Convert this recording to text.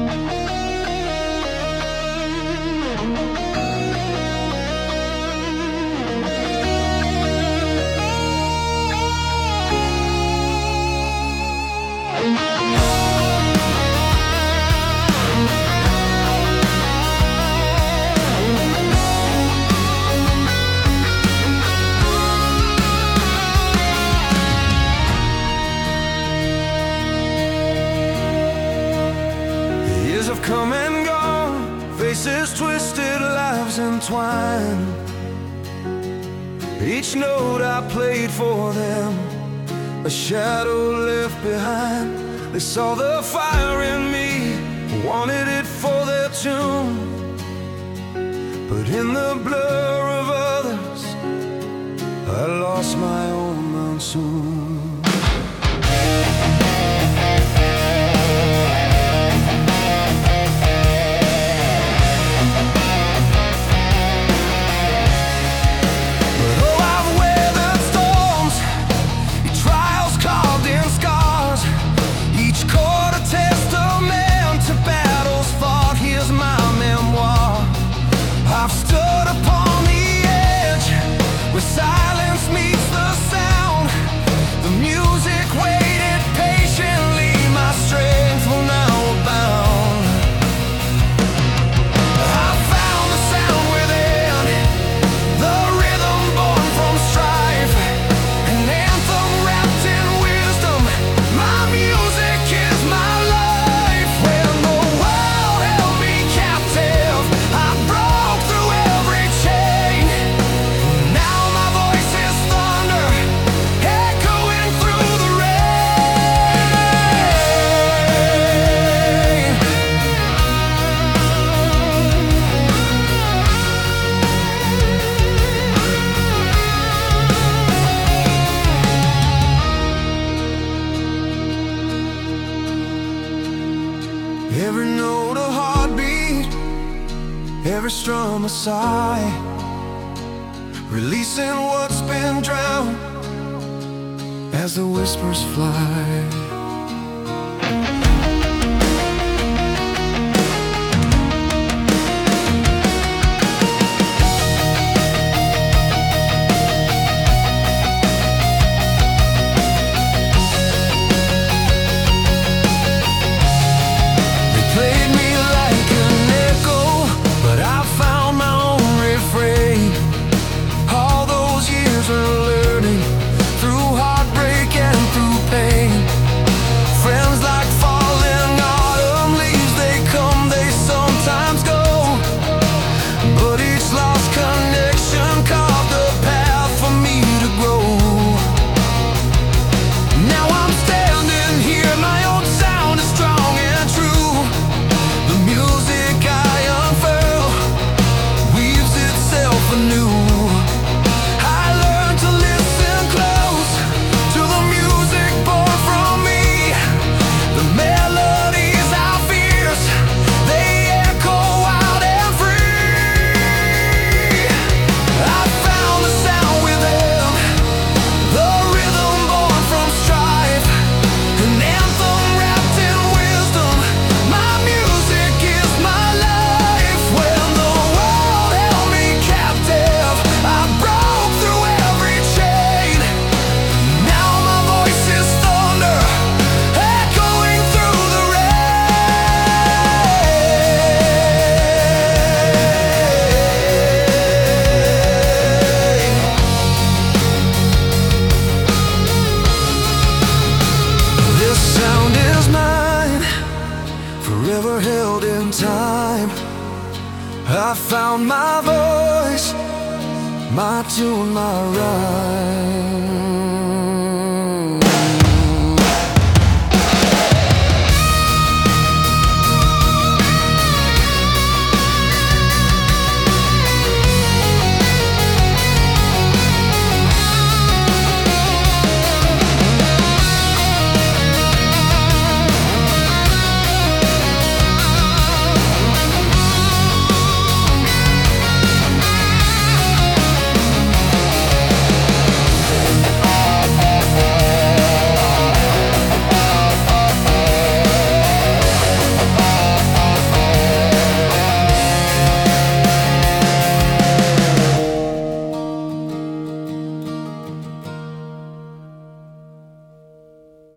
Years have come and gone, faces twisted, lives entwined. Each note I played for them, a shadow left behind. They saw the fire in me, wanted it for their tune. But in the blur of others, I lost my own monsoon. Silence meets the sound. The music waited patiently. My strength will now abound. I found the sound within, the rhythm born from strife, an anthem wrapped in wisdom. My music is my life. When the world held me captive, I broke through every chain. Now my voice is thunder, echoing through the rain. Every note a heartbeat, every strum a sigh, releasing what's been drowned as the whispers fly. They played me like an echo, but I found my own refrain. All those years of learning, through heartbreak and through pain. Friends like falling autumn leaves, they come, they sometimes go. But each lost connection carved a path for me to grow. Now I'm standing here, my own sound is strong and true. The music I unfurl weaves itself anew. I learned to listen close to the music born from me. The melodies I fierce, they echo wild and free. I found the sound within, the rhythm born from strife, an anthem wrapped in wisdom. My music is my life. When the world held me captive, I broke through every chain. Now my voice is thunder, echoing through the rain. This sound is mine, forever held in time. I found my voice, my tune, my rhyme.